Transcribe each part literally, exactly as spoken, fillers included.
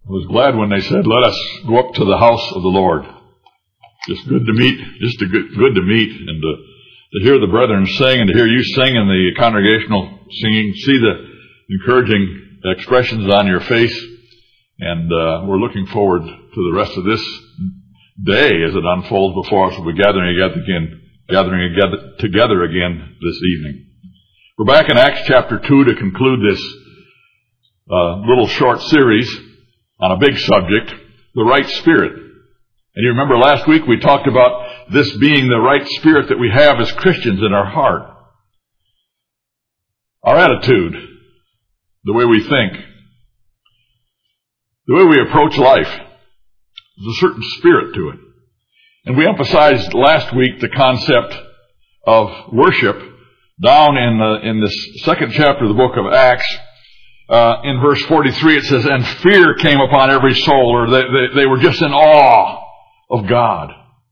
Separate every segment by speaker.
Speaker 1: I was glad when they said, let us go up to the house of the Lord. Just good to meet, just to good, good to meet and to, to hear the brethren sing and to hear you sing in the congregational singing, see the encouraging expressions on your face. And uh, we're looking forward to the rest of this day as it unfolds before us. We'll be gathering together again, gathering together, together again this evening. We're back in Acts chapter two to conclude this uh, little short series on a big subject, the right spirit. And you remember last week we talked about this being the right spirit that we have as Christians in our heart. Our attitude, the way we think, the way we approach life, there's a certain spirit to it. And we emphasized last week the concept of worship down in the, in this second chapter of the book of Acts. Uh, in verse forty-three it says, and fear came upon every soul, or they, they, they were just in awe of God.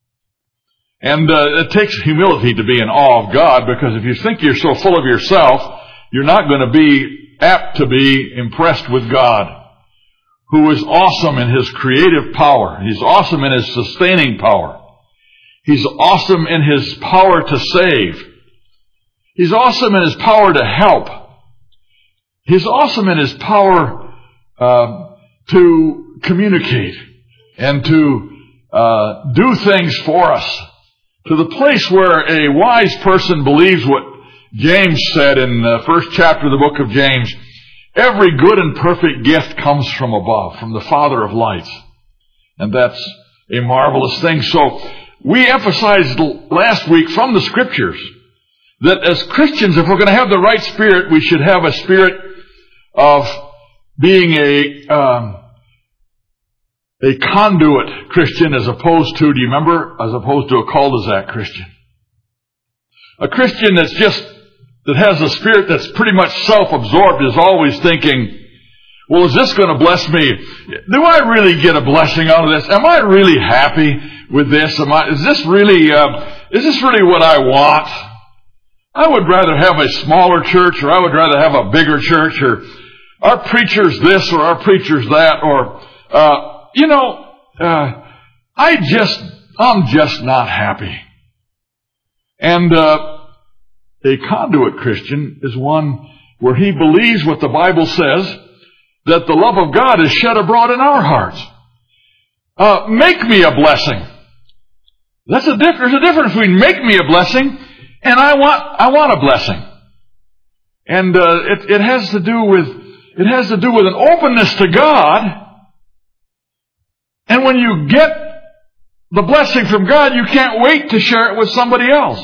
Speaker 1: And uh, it takes humility to be in awe of God, because if you think you're so full of yourself, you're not going to be apt to be impressed with God, who is awesome in His creative power. He's awesome in His sustaining power. He's awesome in His power to save. He's awesome in His power to help. He's awesome in His power uh, to communicate and to uh, do things for us, to the place where a wise person believes what James said in the first chapter of the book of James. Every good and perfect gift comes from above, from the Father of lights. And that's a marvelous thing. So we emphasized last week from the Scriptures that as Christians, if we're going to have the right spirit, we should have a spirit of being a um, a conduit Christian as opposed to, do you remember, as opposed to a cul-de-sac Christian. A Christian that's just, that has a spirit that's pretty much self-absorbed, is always thinking, well, is this going to bless me? Do I really get a blessing out of this? Am I really happy with this? Am I, is this really, uh, is this really what I want? I would rather have a smaller church, or I would rather have a bigger church, or our preacher's this, or our preacher's that, or, uh, you know, uh, I just, I'm just not happy. And, uh, a conduit Christian is one where he believes what the Bible says, that the love of God is shed abroad in our hearts. Uh, make me a blessing. That's a diff- there's a difference between make me a blessing and I want, I want a blessing. And, uh, it, it has to do with, it has to do with an openness to God. And when you get the blessing from God, you can't wait to share it with somebody else.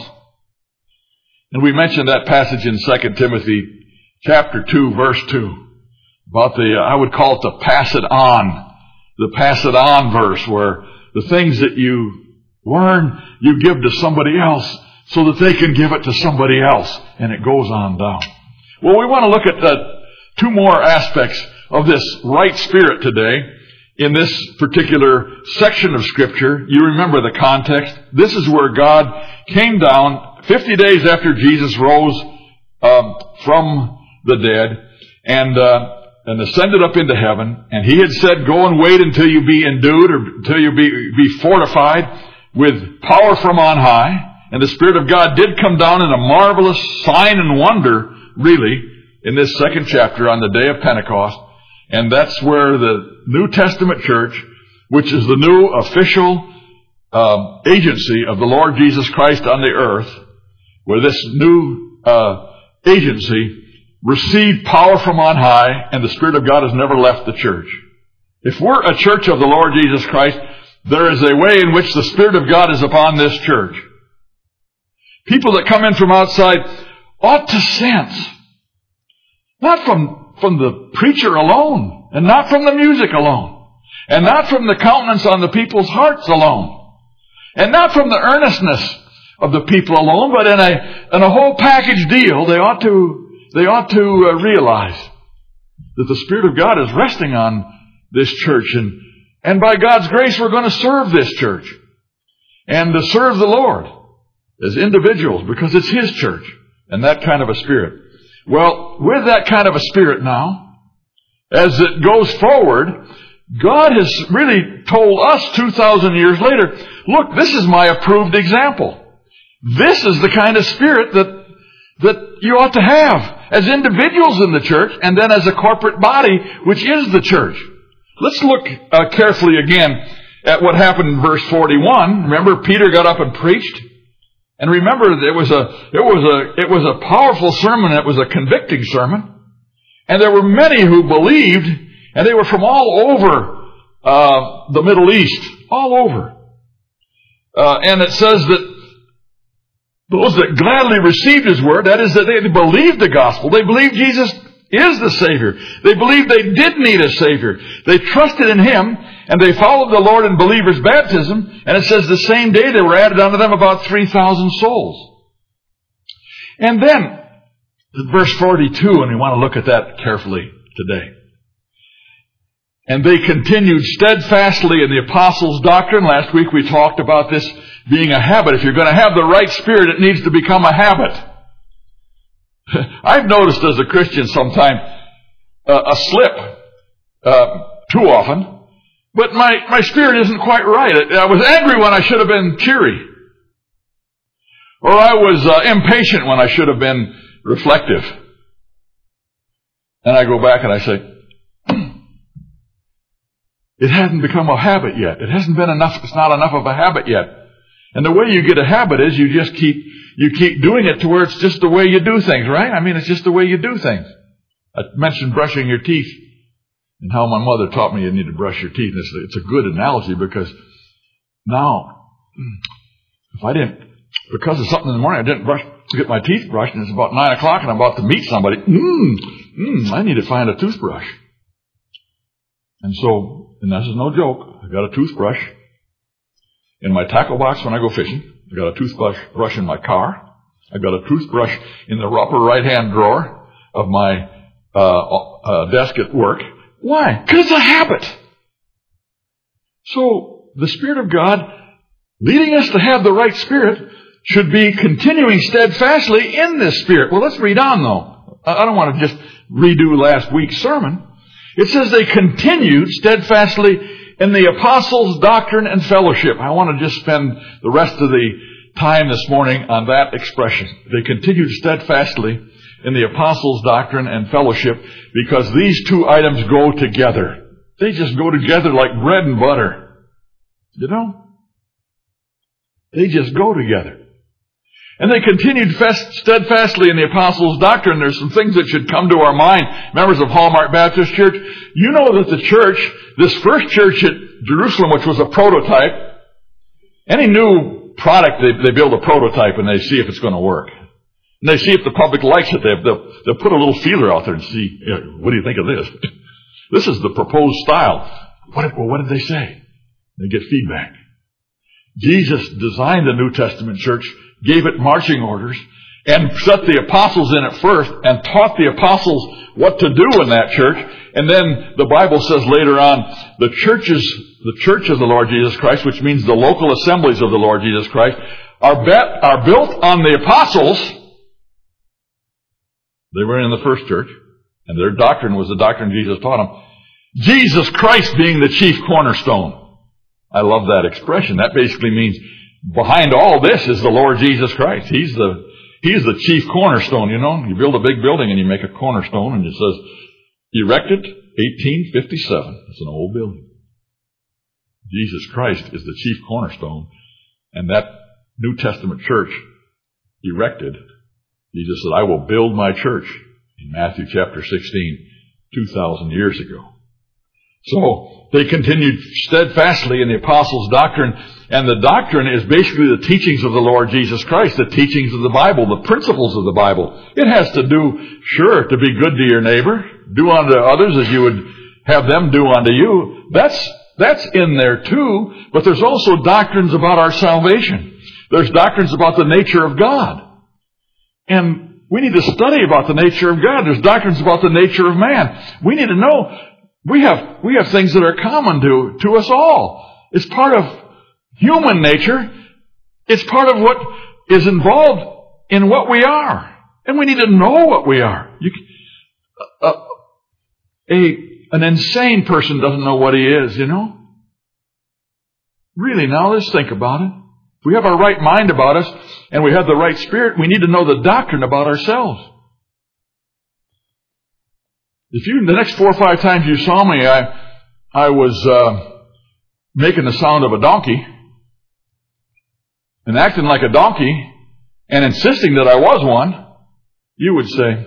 Speaker 1: And we mentioned that passage in Second Timothy chapter two, verse two, about the, I would call it the pass it on, the pass it on verse, where the things that you learn, you give to somebody else so that they can give it to somebody else. And it goes on down. Well, we want to look at the two more aspects of this right spirit today in this particular section of Scripture. You remember the context. This is where God came down fifty days after Jesus rose um, from the dead and uh, and ascended up into heaven. And He had said, go and wait until you be endued, or until you be, be fortified with power from on high. And the Spirit of God did come down in a marvelous sign and wonder, really, in this second chapter on the day of Pentecost. And that's where the New Testament church, which is the new official um, agency of the Lord Jesus Christ on the earth, where this new uh, agency received power from on high, and the Spirit of God has never left the church. If we're a church of the Lord Jesus Christ, there is a way in which the Spirit of God is upon this church. People that come in from outside ought to sense, not from, from the preacher alone, and not from the music alone, and not from the countenance on the people's hearts alone, and not from the earnestness of the people alone, but in a, in a whole package deal, they ought to, they ought to uh, realize that the Spirit of God is resting on this church, and, and by God's grace we're going to serve this church, and to serve the Lord as individuals, because it's His church, and that kind of a spirit. Well, with that kind of a spirit now, as it goes forward, God has really told us two thousand years later, look, this is my approved example. This is the kind of spirit that, that you ought to have as individuals in the church and then as a corporate body, which is the church. Let's look uh, carefully again at what happened in verse forty-one. Remember, Peter got up and preached. And remember, it was a, it was a, it was a powerful sermon. It was a convicting sermon. And there were many who believed, and they were from all over uh, the Middle East, all over. Uh, and it says that those that gladly received His word, that is, that they believed the gospel. They believed Jesus is the Savior. They believed they did need a Savior. They trusted in Him, and they followed the Lord in believers' baptism. And it says the same day there were added unto them about three thousand souls. And then, verse forty-two, and we want to look at that carefully today. And they continued steadfastly in the apostles' doctrine. Last week we talked about this being a habit. If you're going to have the right spirit, it needs to become a habit. I've noticed as a Christian sometimes uh, a slip uh, too often, but my, my spirit isn't quite right. I was angry when I should have been cheery. Or I was uh, impatient when I should have been reflective. And I go back and I say, it hasn't become a habit yet. It hasn't been enough. It's not enough of a habit yet. And the way you get a habit is you just keep, you keep doing it to where it's just the way you do things, right? I mean, it's just the way you do things. I mentioned brushing your teeth and how my mother taught me you need to brush your teeth. It's, it's a good analogy because now, if I didn't, because of something in the morning, I didn't brush, to get my teeth brushed, and it's about nine o'clock and I'm about to meet somebody, mmm, mmm, I need to find a toothbrush. And so, and this is no joke, I got a toothbrush in my tackle box when I go fishing. I got a toothbrush brush in my car. I got a toothbrush in the upper right-hand drawer of my uh, uh, desk at work. Why? Because it's a habit. So, the Spirit of God, leading us to have the right spirit, should be continuing steadfastly in this spirit. Well, let's read on, though. I don't want to just redo last week's sermon. It says they continued steadfastly in the apostles' doctrine and fellowship. I want to just spend the rest of the time this morning on that expression. They continued steadfastly in the apostles' doctrine and fellowship because these two items go together. They just go together like bread and butter. You know? They just go together. And they continued fast, steadfastly in the apostles' doctrine. There's some things that should come to our mind. Members of Hallmark Baptist Church, you know that the church, this first church at Jerusalem, which was a prototype, any new product, they, they build a prototype and they see if it's going to work. And they see if the public likes it. They, they'll, they'll put a little feeler out there and see, you know, what do you think of this? This is the proposed style. What, well, what did they say? They get feedback. Jesus designed the New Testament church, gave it marching orders, and set the apostles in it first, and taught the apostles what to do in that church. And then the Bible says later on, the churches, the church of the Lord Jesus Christ, which means the local assemblies of the Lord Jesus Christ, are, bet, are built on the apostles. They were in the first church, and their doctrine was the doctrine Jesus taught them. Jesus Christ being the chief cornerstone. I love that expression. That basically means behind all this is the Lord Jesus Christ. He's the, He's the chief cornerstone, you know. You build a big building and you make a cornerstone and it says, erected eighteen fifty-seven. It's an old building. Jesus Christ is the chief cornerstone. And that New Testament church erected, Jesus said, I will build my church in Matthew chapter sixteen, two thousand years ago. So, they continued steadfastly in the apostles' doctrine, and the doctrine is basically the teachings of the Lord Jesus Christ, the teachings of the Bible, the principles of the Bible. It has to do, sure, to be good to your neighbor, do unto others as you would have them do unto you. That's, that's in there too, but there's also doctrines about our salvation. There's doctrines about the nature of God. And we need to study about the nature of God. There's doctrines about the nature of man. We need to know We have, we have things that are common to, to us all. It's part of human nature. It's part of what is involved in what we are. And we need to know what we are. You, uh, a, An insane person doesn't know what he is, you know? Really, now let's think about it. If we have our right mind about us and we have the right spirit, we need to know the doctrine about ourselves. If you, the next four or five times you saw me, I, I was uh, making the sound of a donkey and acting like a donkey and insisting that I was one, you would say,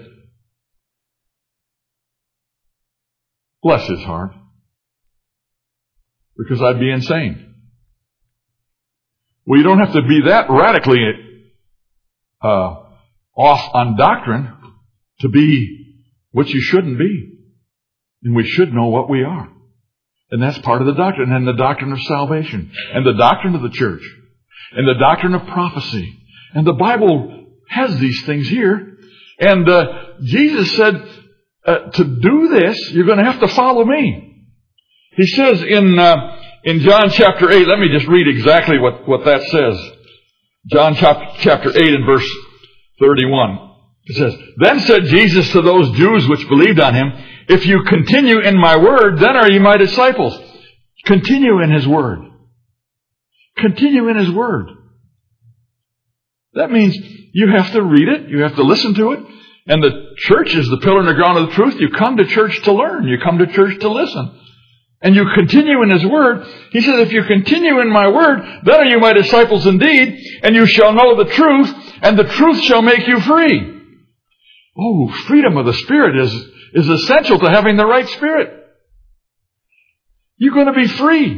Speaker 1: bless his heart. Because I'd be insane. Well, you don't have to be that radically uh, off on doctrine to be what you shouldn't be. And we should know what we are. And that's part of the doctrine. And the doctrine of salvation. And the doctrine of the church. And the doctrine of prophecy. And the Bible has these things here. And uh, Jesus said, uh, to do this, you're going to have to follow me. He says in uh, in John chapter eight, let me just read exactly what, what that says. John chapter eight and verse thirty-one. It says, then said Jesus to those Jews which believed on him, if you continue in my word, then are you my disciples. Continue in his word. Continue in his word. That means you have to read it, you have to listen to it, and the church is the pillar and the ground of the truth. You come to church to learn, you come to church to listen. And you continue in his word. He says, if you continue in my word, then are you my disciples indeed, and you shall know the truth, and the truth shall make you free. Oh, freedom of the Spirit is, is essential to having the right spirit. You're going to be free.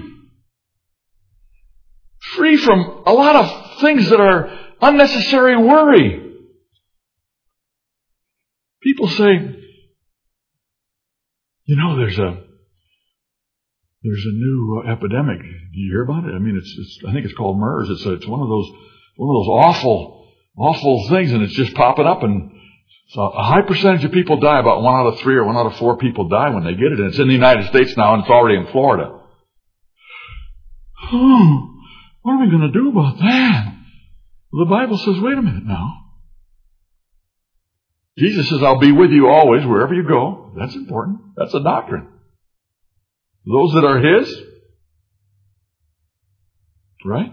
Speaker 1: Free from a lot of things that are unnecessary worry. People say, you know, there's a there's a new uh, epidemic. Do you hear about it? I mean, it's, it's I think it's called MERS. It's a, it's one of those one of those awful awful things, and it's just popping up, and so a high percentage of people die. About one out of three or one out of four people die when they get it, and it's in the United States now, and it's already in Florida. Oh, what are we going to do about that? Well, the Bible says, wait a minute now. Jesus says, I'll be with you always, wherever you go. That's important. That's a doctrine. Those that are his, right?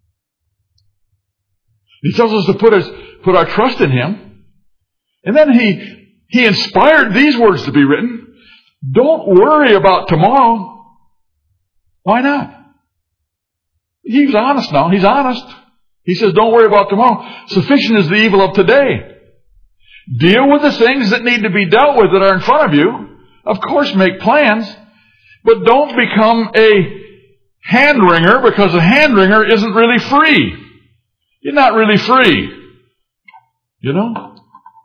Speaker 1: He tells us to put his, put our trust in him. And then he, he inspired these words to be written. Don't worry about tomorrow. Why not? He's honest now. He's honest. He says, don't worry about tomorrow. Sufficient is the evil of today. Deal with the things that need to be dealt with that are in front of you. Of course, make plans. But don't become a hand-wringer, because a hand-wringer isn't really free. You're not really free. You know?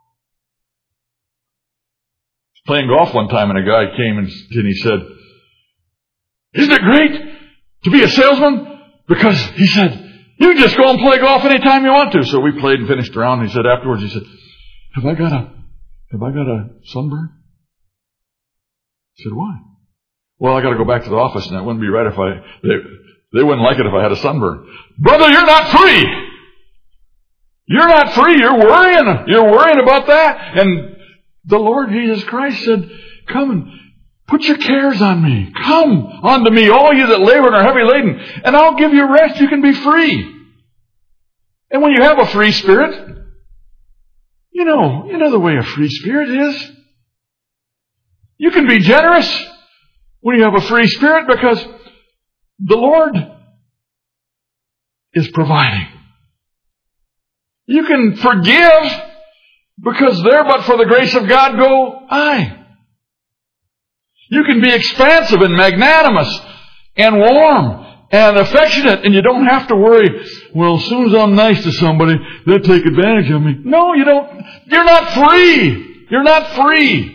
Speaker 1: Playing golf one time, and a guy came and he said, isn't it great to be a salesman? Because, he said, you just go and play golf anytime you want to. So we played and finished the round. And he said afterwards, he said, have I got a, have I got a sunburn? I said, why? Well, I got to go back to the office, and that wouldn't be right if I, they, they wouldn't like it if I had a sunburn. Brother, you're not free. You're not free. You're worrying. You're worrying about that. And the Lord Jesus Christ said, come and put your cares on me. Come unto me, all you that labor and are heavy laden, and I'll give you rest. You can be free. And when you have a free spirit, you know, you know the way a free spirit is. You can be generous when you have a free spirit, because the Lord is providing. You can forgive, because there but for the grace of God go I. You can be expansive and magnanimous and warm and affectionate, and you don't have to worry, well, as soon as I'm nice to somebody, they'll take advantage of me. No, you don't. You're not free. You're not free.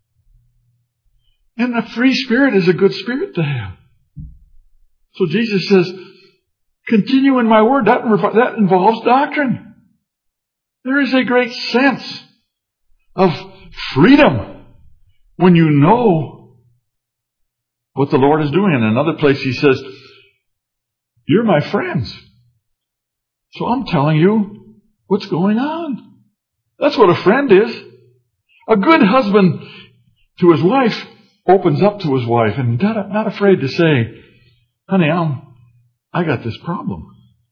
Speaker 1: And a free spirit is a good spirit to have. So Jesus says, continue in my word. That, that involves doctrine. There is a great sense of freedom when you know what the Lord is doing. In another place he says, you're my friends. So I'm telling you what's going on. That's what a friend is. A good husband to his wife opens up to his wife and not, not afraid to say, honey, I'm, I got this problem.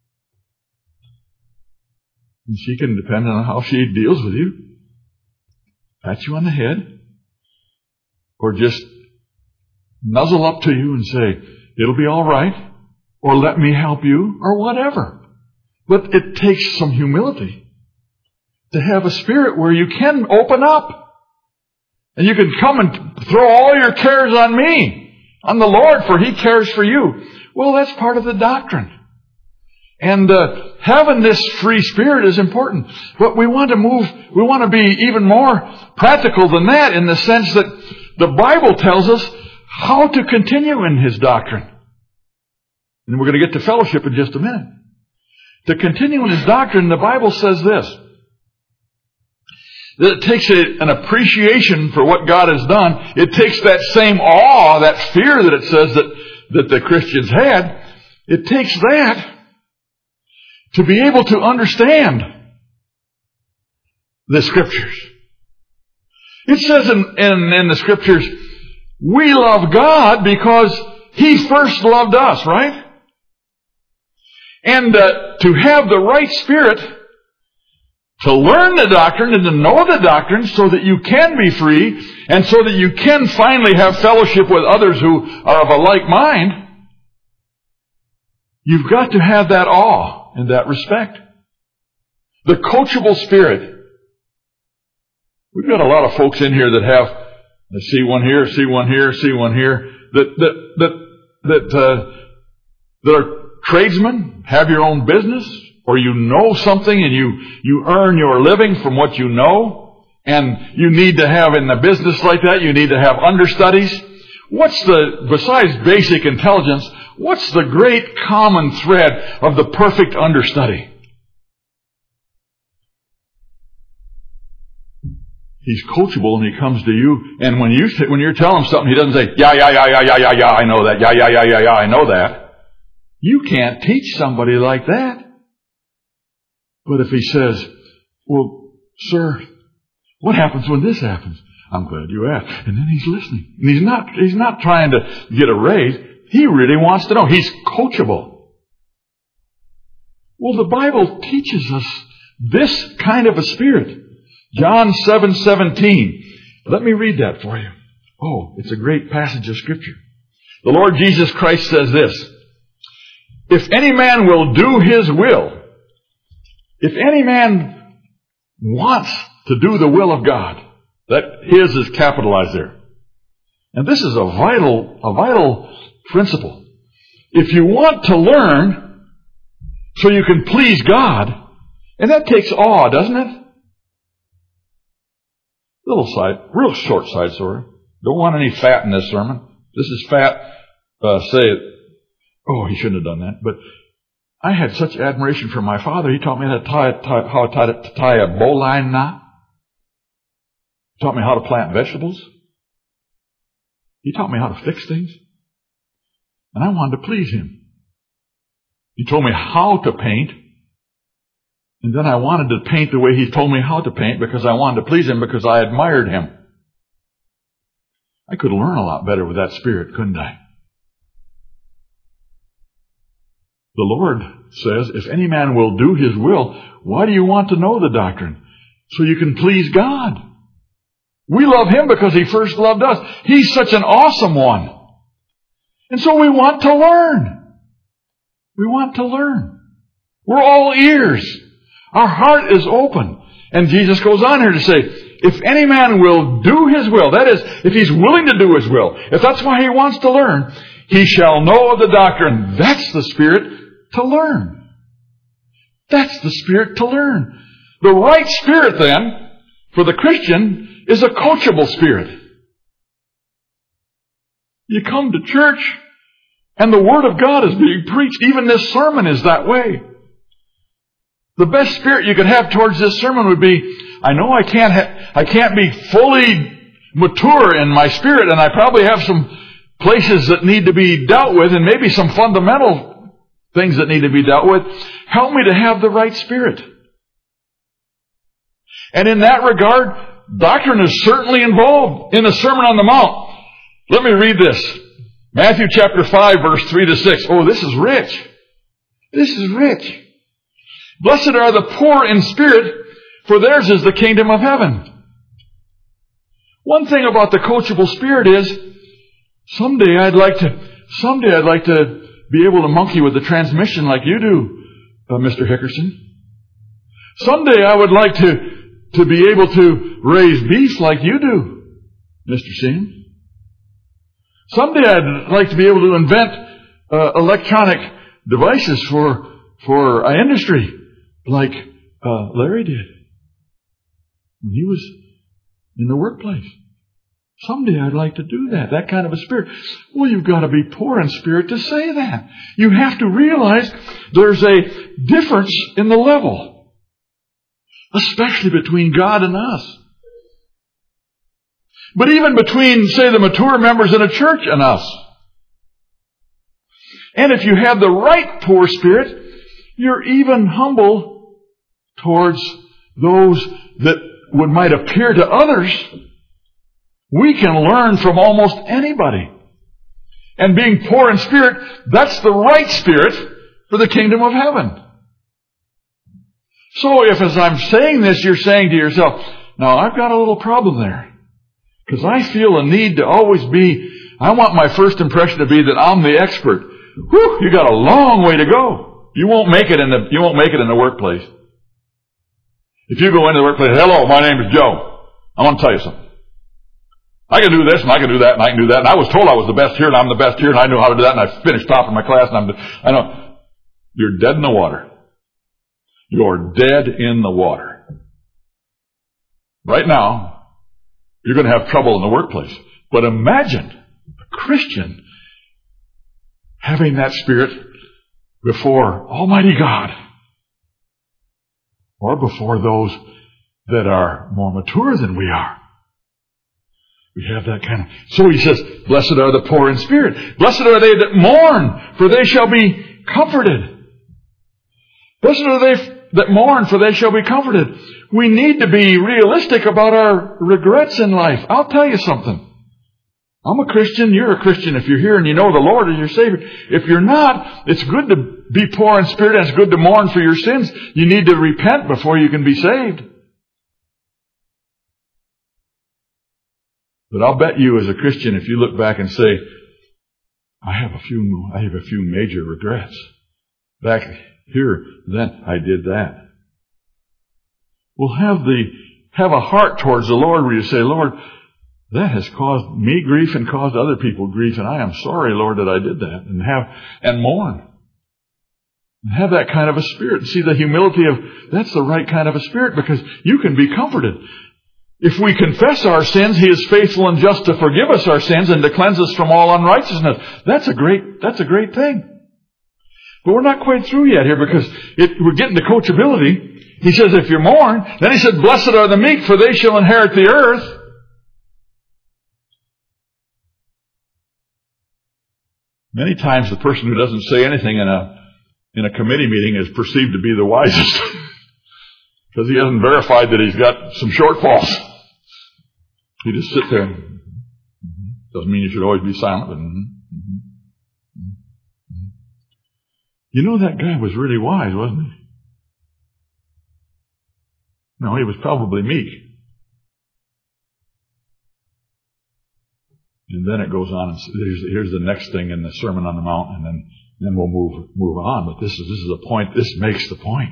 Speaker 1: And she can, depend on how she deals with you, pat you on the head, or just nuzzle up to you and say, it'll be all right, or let me help you, or whatever. But it takes some humility to have a spirit where you can open up. And you can come and throw all your cares on me, on the Lord, for He cares for you. Well, that's part of the doctrine. And uh, having this free spirit is important. But we want to move, we want to be even more practical than that, in the sense that the Bible tells us how to continue in His doctrine. And we're going to get to fellowship in just a minute. To continue in His doctrine, the Bible says this, that it takes a, an appreciation for what God has done. It takes that same awe, that fear that it says that, that the Christians had. It takes that to be able to understand the Scriptures. It says in, in, in the Scriptures, we love God because He first loved us, right? And uh, to have the right spirit, to learn the doctrine and to know the doctrine so that you can be free and so that you can finally have fellowship with others who are of a like mind, you've got to have that awe and that respect. The coachable spirit. We've got a lot of folks in here that have, I see one here, see one here, see one here, that, that, that, that, uh, that are tradesmen, have your own business, or you know something and you, you earn your living from what you know, and you need to have in a business like that, you need to have understudies. What's the, besides basic intelligence, what's the great common thread of the perfect understudy? He's coachable and he comes to you, and when you when you're telling him something, he doesn't say, yeah, yeah, yeah, yeah, yeah, yeah, yeah, I know that, yeah, yeah, yeah, yeah, yeah, I know that. You can't teach somebody like that. But if he says, well, sir, what happens when this happens? I'm glad you asked. And then he's listening. And he's not, he's not trying to get a raise. He really wants to know. He's coachable. Well, the Bible teaches us this kind of a spirit. John seven seventeen. Let me read that for you. Oh, it's a great passage of Scripture. The Lord Jesus Christ says this, if any man will do His will, if any man wants to do the will of God, that His is capitalized there. And this is a vital, a vital principle. If you want to learn so you can please God, and that takes awe, doesn't it? Little side, real short side story. Don't want any fat in this sermon. This is fat, uh, say it. Oh, he shouldn't have done that. But I had such admiration for my father. He taught me how to tie, tie, how to tie, to tie a bowline knot. He taught me how to plant vegetables. He taught me how to fix things. And I wanted to please him. He told me how to paint. And then I wanted to paint the way he told me how to paint because I wanted to please him, because I admired him. I could learn a lot better with that spirit, couldn't I? The Lord says, if any man will do His will, why do you want to know the doctrine? So you can please God. We love Him because He first loved us. He's such an awesome one. And so we want to learn. We want to learn. We're all ears. Our heart is open. And Jesus goes on here to say, if any man will do His will, that is, if he's willing to do His will, if that's why he wants to learn, he shall know of the doctrine. That's the spirit to learn. That's the spirit to learn. The right spirit, then, for the Christian, is a coachable spirit. You come to church, and the Word of God is being preached. Even this sermon is that way. The best spirit you could have towards this sermon would be, I know I can't ha- I can't be fully mature in my spirit, and I probably have some places that need to be dealt with, and maybe some fundamental things that need to be dealt with. Help me to have the right spirit. And in that regard, doctrine is certainly involved in the Sermon on the Mount. Let me read this. Matthew chapter five, verse three to six. Oh, this is rich. This is rich. Blessed are the poor in spirit, for theirs is the kingdom of heaven. One thing about the coachable spirit is, someday I'd like to, someday I'd like to be able to monkey with the transmission like you do, uh, Mister Hickerson. Someday I would like to, to be able to raise beef like you do, Mister Sims. Someday I'd like to be able to invent uh, electronic devices for for our industry like uh, Larry did when he was in the workplace. Someday I'd like to do that, that kind of a spirit. Well, you've got to be poor in spirit to say that. You have to realize there's a difference in the level, especially between God and us. But even between, say, the mature members in a church and us. And if you have the right poor spirit, you're even humble towards those that would might appear to others. We can learn from almost anybody. And being poor in spirit, that's the right spirit for the kingdom of heaven. So if as I'm saying this, you're saying to yourself, now I've got a little problem there. Because I feel a need to always be, I want my first impression to be that I'm the expert. Whew, you got a long way to go. You won't make it in the, you won't make it in the workplace. If you go into the workplace, hello, my name is Joe. I want to tell you something. I can do this and I can do that and I can do that. And I was told I was the best here and I'm the best here and I know how to do that and I finished top in my class and I'm, I know. You're dead in the water. You're dead in the water. Right now, you're going to have trouble in the workplace. But imagine a Christian having that spirit before Almighty God or before those that are more mature than we are. We have that kind of... So he says, blessed are the poor in spirit. Blessed are they that mourn, for they shall be comforted. Blessed are they that mourn, for they shall be comforted. We need to be realistic about our regrets in life. I'll tell you something. I'm a Christian. You're a Christian if you're here and you know the Lord is your Savior. If you're not, it's good to be poor in spirit and it's good to mourn for your sins. You need to repent before you can be saved. But I'll bet you as a Christian, if you look back and say, I have a few, I have a few major regrets. Back here, then I did that. Well, have the, have a heart towards the Lord where you say, Lord, that has caused me grief and caused other people grief, and I am sorry, Lord, that I did that. And have, and mourn. And have that kind of a spirit. See the humility of, that's the right kind of a spirit because you can be comforted. If we confess our sins, He is faithful and just to forgive us our sins and to cleanse us from all unrighteousness. That's a great, that's a great thing. But we're not quite through yet here because it, we're getting to coachability. He says, if you mourn, then He said, blessed are the meek, for they shall inherit the earth. Many times the person who doesn't say anything in a, in a committee meeting is perceived to be the wisest because he hasn't verified that he's got some shortfalls. You just sit there. Doesn't mean you should always be silent, but you know that guy was really wise, wasn't he? No, he was probably meek. And then it goes on, and here's, here's the next thing in the Sermon on the Mount, and then, then we'll move move on. But this is this is the point. This makes the point.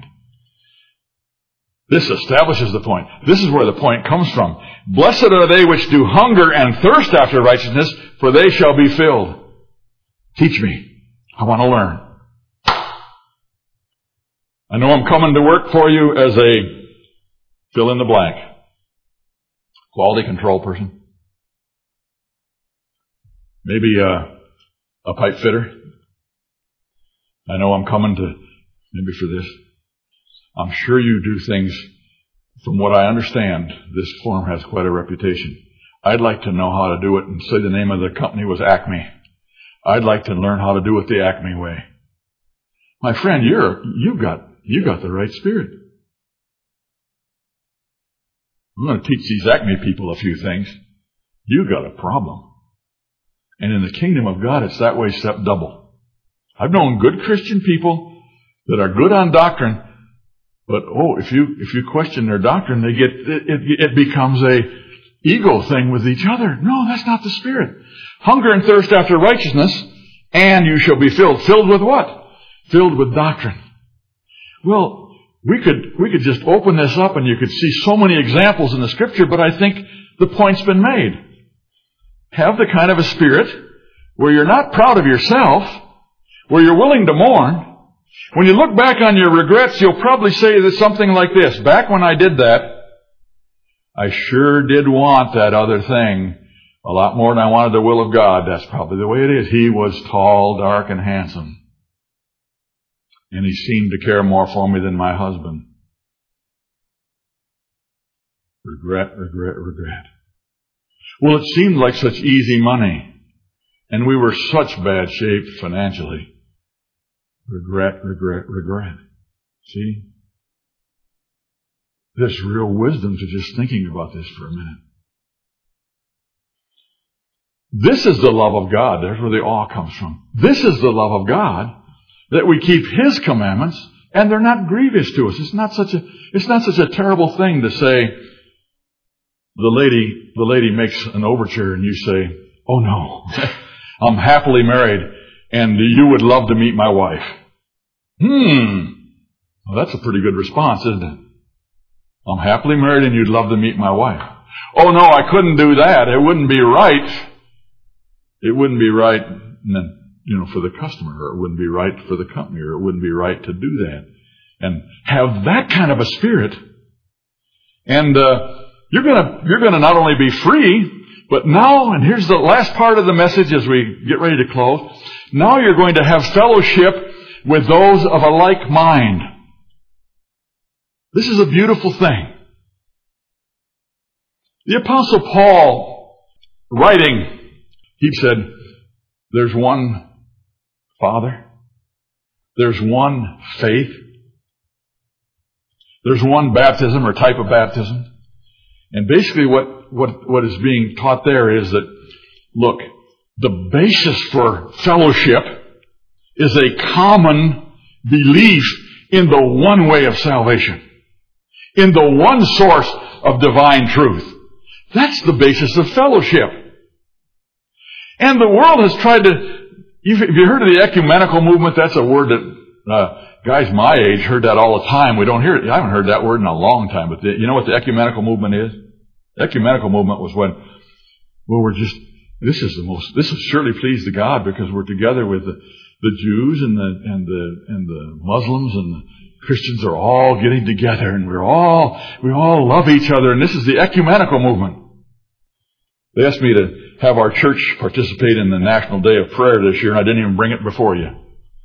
Speaker 1: This establishes the point. This is where the point comes from. Blessed are they which do hunger and thirst after righteousness, for they shall be filled. Teach me. I want to learn. I know I'm coming to work for you as a fill in the blank. Quality control person. Maybe a, a pipe fitter. I know I'm coming to, maybe for this. I'm sure you do things, from what I understand, this firm has quite a reputation. I'd like to know how to do it and say the name of the company was Acme. I'd like to learn how to do it the Acme way. My friend, you're, you've got, you've got the right spirit. I'm going to teach these Acme people a few things. You've got a problem. And in the kingdom of God, it's that way except double. I've known good Christian people that are good on doctrine, but oh, if you if you question their doctrine, they get it, it, it becomes a ego thing with each other. No, that's not the Spirit. Hunger and thirst after righteousness, and you shall be filled. Filled with what? Filled with doctrine. Well, we could we could just open this up and you could see so many examples in the Scripture, but I think the point's been made. Have the kind of a spirit where you're not proud of yourself, where you're willing to mourn. When you look back on your regrets, you'll probably say something like this: back when I did that, I sure did want that other thing a lot more than I wanted the will of God. That's probably the way it is. He was tall, dark, and handsome. And he seemed to care more for me than my husband. Regret, regret, regret. Well, it seemed like such easy money. And we were such bad shape financially. Regret, regret, regret. See? There's real wisdom to just thinking about this for a minute. This is the love of God. There's where the awe comes from. This is the love of God, that we keep His commandments, and they're not grievous to us. It's not such a, it's not such a terrible thing to say, the lady, the lady makes an overture and you say, oh no, I'm happily married and you would love to meet my wife. Hmm. Well, that's a pretty good response, isn't it? I'm happily married and you'd love to meet my wife. Oh no, I couldn't do that. It wouldn't be right. It wouldn't be right, you know, for the customer, or it wouldn't be right for the company, or it wouldn't be right to do that. And have that kind of a spirit. And, uh, you're gonna, you're gonna not only be free, but now, and here's the last part of the message as we get ready to close, now you're going to have fellowship with those of a like mind. This is a beautiful thing. The Apostle Paul, writing, he said, there's one Father, there's one faith, there's one baptism or type of baptism. And basically what, what, what is being taught there is that, look, the basis for fellowship is a common belief in the one way of salvation, in the one source of divine truth. That's the basis of fellowship. And the world has tried to, have you heard of the ecumenical movement? That's a word that uh, guys my age heard that all the time. We don't hear it. I haven't heard that word in a long time. But the, you know what the ecumenical movement is? The ecumenical movement was when, well, we're just, this is the most, this has surely pleased to God because we're together with the, the Jews and the, and the, and the Muslims and the Christians are all getting together and we're all, we all love each other, and this is the ecumenical movement. They asked me to have our church participate in the National Day of Prayer this year, and I didn't even bring it before you.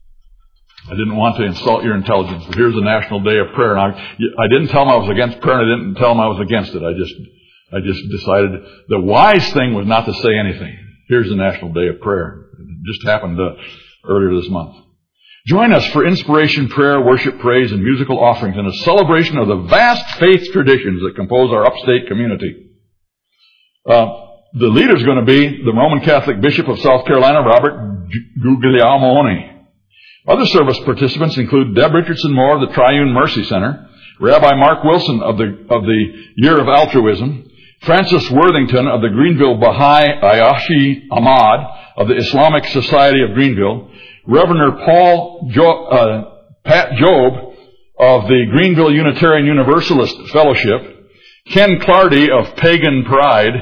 Speaker 1: I didn't want to insult your intelligence, but here's the National Day of Prayer. And I, I didn't tell them I was against prayer, and I didn't tell them I was against it. I just, I just decided the wise thing was not to say anything. Here's the National Day of Prayer. It just happened uh, earlier this month. Join us for inspiration, prayer, worship, praise, and musical offerings in a celebration of the vast faith traditions that compose our upstate community. Uh, the leader is going to be the Roman Catholic Bishop of South Carolina, Robert Guglielmone. Other service participants include Deb Richardson Moore of the Triune Mercy Center, Rabbi Mark Wilson of the of the Year of Altruism, Francis Worthington of the Greenville Baha'i Ayashi Ahmad of the Islamic Society of Greenville, Reverend Paul jo- uh, Pat Job of the Greenville Unitarian Universalist Fellowship, Ken Clardy of Pagan Pride,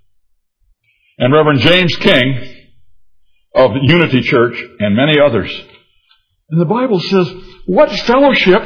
Speaker 1: and Reverend James King of Unity Church, and many others. And the Bible says, what fellowship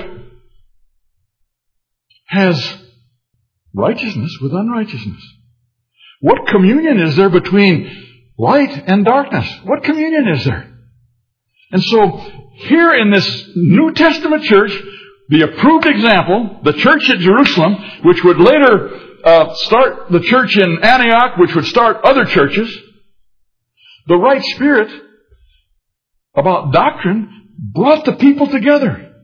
Speaker 1: has righteousness with unrighteousness? What communion is there between light and darkness? What communion is there? And so, here in this New Testament church, the approved example, the church at Jerusalem, which would later uh, start the church in Antioch, which would start other churches, the right spirit about doctrine brought the people together.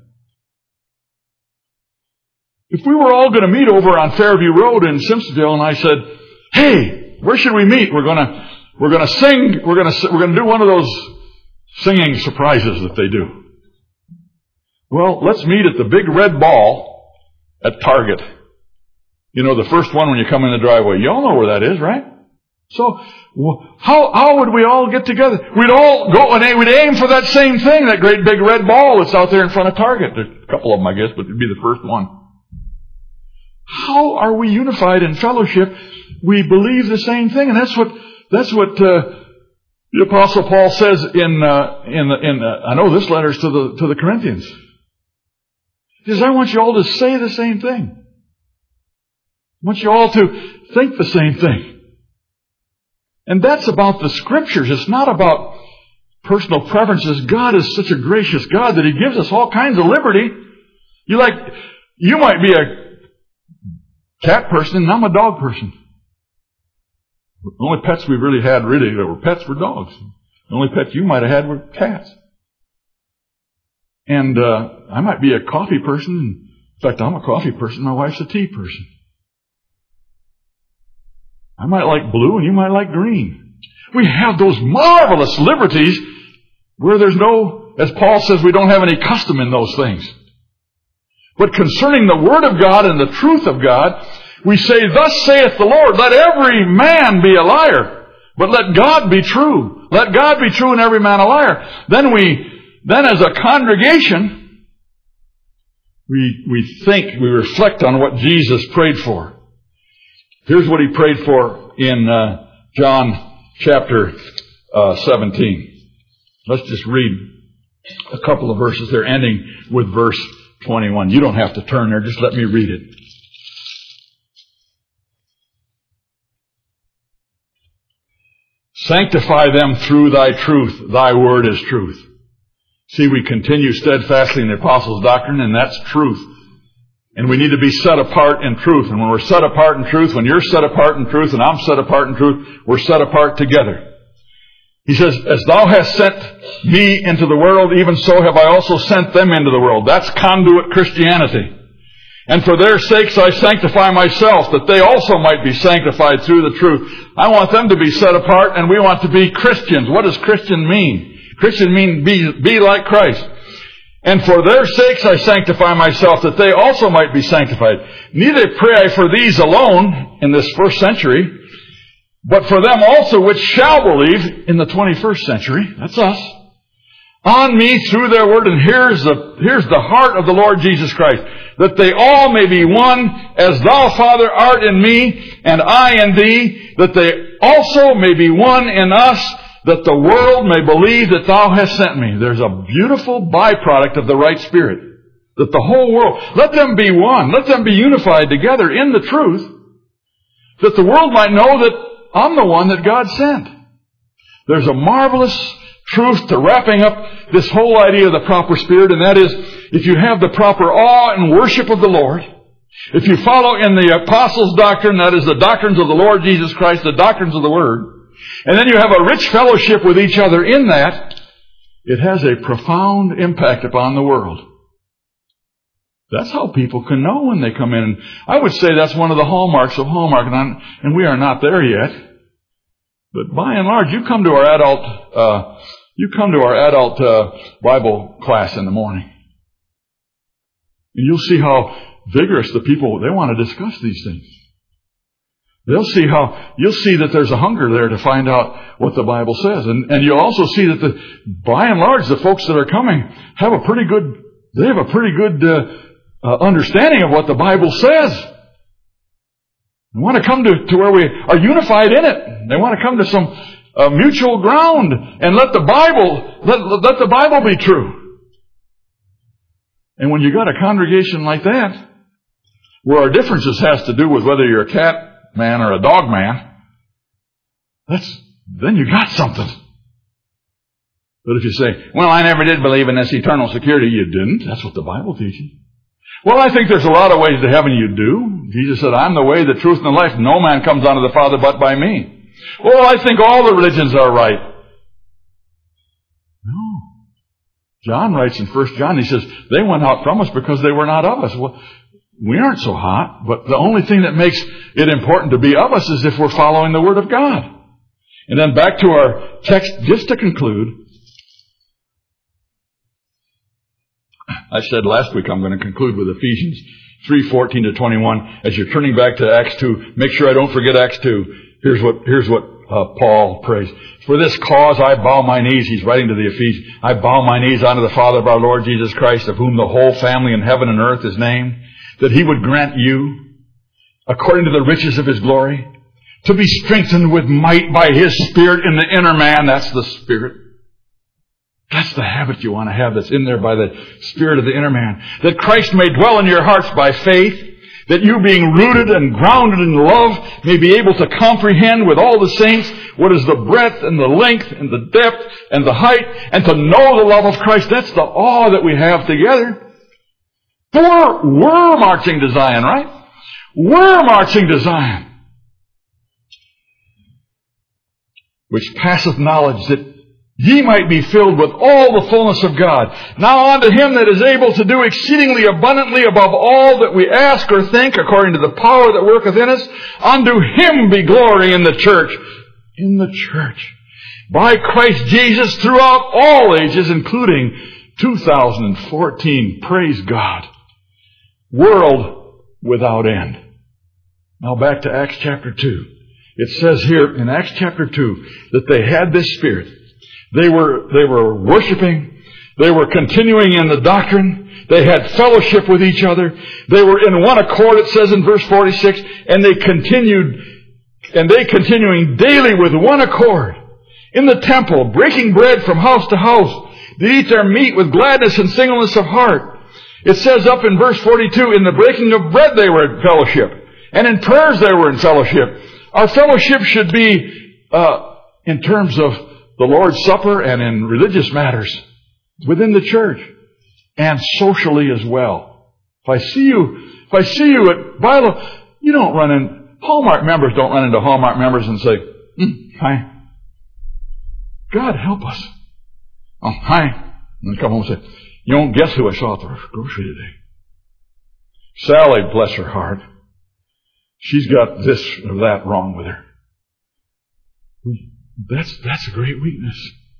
Speaker 1: If we were all going to meet over on Fairview Road in Simpsonville, and I said, hey, where should we meet? We're going to We're going to sing, we're going to, we're going to do one of those singing surprises that they do. Well, let's meet at the big red ball at Target. You know, the first one when you come in the driveway. You all know where that is, right? So, how, how would we all get together? We'd all go and we'd aim for that same thing, that great big red ball that's out there in front of Target. There's a couple of them, I guess, but it'd be the first one. How are we unified in fellowship? We believe the same thing, and that's what, that's what, uh, the Apostle Paul says in, uh, in, in, uh, I know this letter's to the, to the Corinthians. He says, I want you all to say the same thing. I want you all to think the same thing. And that's about the Scriptures. It's not about personal preferences. God is such a gracious God that He gives us all kinds of liberty. You like, you might be a cat person and I'm a dog person. The only pets we really had really that were pets were dogs. The only pets you might have had were cats. And uh, I might be a coffee person. In fact, I'm a coffee person. My wife's a tea person. I might like blue and you might like green. We have those marvelous liberties where there's no, as Paul says, we don't have any custom in those things. But concerning the Word of God and the truth of God, we say, thus saith the Lord, let every man be a liar, but let God be true. Let God be true and every man a liar. Then we, then as a congregation, we, we think, we reflect on what Jesus prayed for. Here's what He prayed for in uh, John chapter uh, seventeen. Let's just read a couple of verses there, ending with verse twenty-one. You don't have to turn there, just let me read it. Sanctify them through Thy truth. Thy word is truth. See, we continue steadfastly in the apostles' doctrine, and that's truth. And we need to be set apart in truth. And when we're set apart in truth, when you're set apart in truth and I'm set apart in truth, we're set apart together. He says, as Thou hast sent me into the world, even so have I also sent them into the world. That's conduit Christianity. And for their sakes I sanctify myself, that they also might be sanctified through the truth. I want them to be set apart, and we want to be Christians. What does Christian mean? Christian means be, be like Christ. And for their sakes I sanctify myself, that they also might be sanctified. Neither pray I for these alone in this first century, but for them also which shall believe in the twenty-first century. That's us. On me through their word. And here's the, here's the heart of the Lord Jesus Christ. That they all may be one, as Thou, Father, art in me, and I in Thee, that they also may be one in us, that the world may believe that Thou hast sent me. There's a beautiful byproduct of the right spirit. That the whole world, let them be one. Let them be unified together in the truth. That the world might know that I'm the one that God sent. There's a marvelous truth to wrapping up this whole idea of the proper spirit, and that is, if you have the proper awe and worship of the Lord, if you follow in the apostles' doctrine, that is the doctrines of the Lord Jesus Christ, the doctrines of the Word, and then you have a rich fellowship with each other in that, it has a profound impact upon the world. That's how people can know when they come in. I would say that's one of the hallmarks of Hallmark, and, I'm, and we are not there yet. But by and large, you come to our adult, uh, you come to our adult uh, Bible class in the morning, and you'll see how vigorous the people, they want to discuss these things. They'll see how, you'll see that there's a hunger there to find out what the Bible says. And, and you'll also see that the, by and large, the folks that are coming have a pretty good, they have a pretty good uh, uh, understanding of what the Bible says. They want to come to, to where we are unified in it. They want to come to some uh, mutual ground and let the Bible, let, let the Bible be true. And when you got a congregation like that, where our differences has to do with whether you're a cat man or a dog man, that's, then you got something. But if you say, well, I never did believe in this eternal security, you didn't. That's what the Bible teaches. Well, I think there's a lot of ways to heaven, you do. Jesus said, I'm the way, the truth, and the life. No man comes unto the Father but by me. Well, I think all the religions are right. No. John writes in First John, he says, they went out from us because they were not of us. Well, we aren't so hot, but the only thing that makes it important to be of us is if we're following the Word of God. And then back to our text, just to conclude. I said last week I'm going to conclude with Ephesians three fourteen to twenty-one. As you're turning back to Acts two, make sure I don't forget Acts two. Here's what, here's what uh, Paul prays. For this cause I bow my knees. He's writing to the Ephesians. I bow my knees unto the Father of our Lord Jesus Christ, of whom the whole family in heaven and earth is named, that he would grant you, according to the riches of his glory, to be strengthened with might by his Spirit in the inner man. That's the Spirit. That's the habit you want to have that's in there by the Spirit of the inner man. That Christ may dwell in your hearts by faith, that you being rooted and grounded in love may be able to comprehend with all the saints what is the breadth and the length and the depth and the height, and to know the love of Christ. That's the awe that we have together. For we're marching to Zion, right? We're marching to Zion, which passeth knowledge, that ye might be filled with all the fullness of God. Now unto him that is able to do exceedingly abundantly above all that we ask or think, according to the power that worketh in us, unto him be glory in the church. In the church. By Christ Jesus throughout all ages, including two thousand fourteen. Praise God. World without end. Now back to Acts chapter two. It says here in Acts chapter two that they had this Spirit. They were, they were worshiping. They were continuing in the doctrine. They had fellowship with each other. They were in one accord, it says in verse forty-six, and they continued, and they continuing daily with one accord in the temple, breaking bread from house to house. They eat their meat with gladness and singleness of heart. It says up in verse forty-two, in the breaking of bread they were in fellowship, and in prayers they were in fellowship. Our fellowship should be uh, in terms of the Lord's Supper and in religious matters within the church and socially as well. If I see you, if I see you at Bible, you don't run in, Hallmark members don't run into Hallmark members and say, mm, hi. God help us. Oh, hi. And then come home and say, you don't guess who I saw at the grocery today. Sally, bless her heart. She's got this or that wrong with her. That's, that's a great weakness.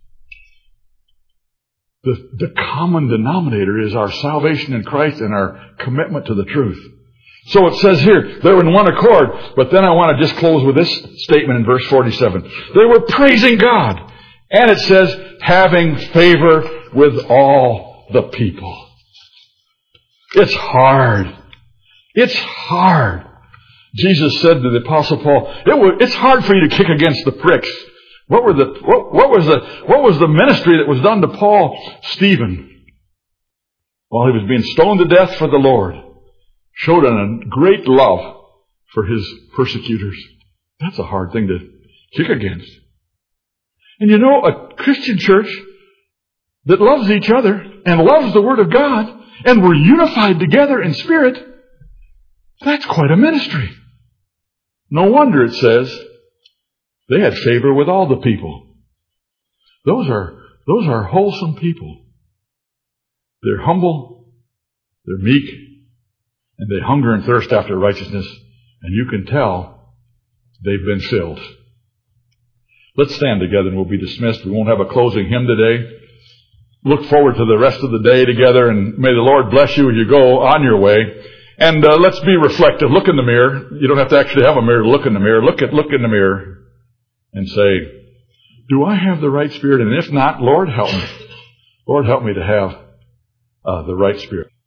Speaker 1: The, the common denominator is our salvation in Christ and our commitment to the truth. So it says here, they were in one accord, but then I want to just close with this statement in verse forty-seven. They were praising God. And it says, having favor with all the people. It's hard. It's hard. Jesus said to the Apostle Paul, it was, it's hard for you to kick against the pricks. What were the, what, what was the, what was the ministry that was done to Paul? Stephen, while he was being stoned to death for the Lord, showed a great love for his persecutors. That's a hard thing to kick against. And you know, a Christian church that loves each other and loves the Word of God and we're unified together in spirit, that's quite a ministry. No wonder it says they had favor with all the people. Those are, those are wholesome people. They're humble, they're meek, and they hunger and thirst after righteousness, and you can tell they've been filled. Let's stand together and we'll be dismissed. We won't have a closing hymn today. Look forward to the rest of the day together, and may the Lord bless you as you go on your way. And uh, let's be reflective. Look in the mirror. You don't have to actually have a mirror to look in the mirror. Look at, look in the mirror and say, do I have the right spirit? And if not, Lord, help me. Lord, help me to have uh, the right spirit.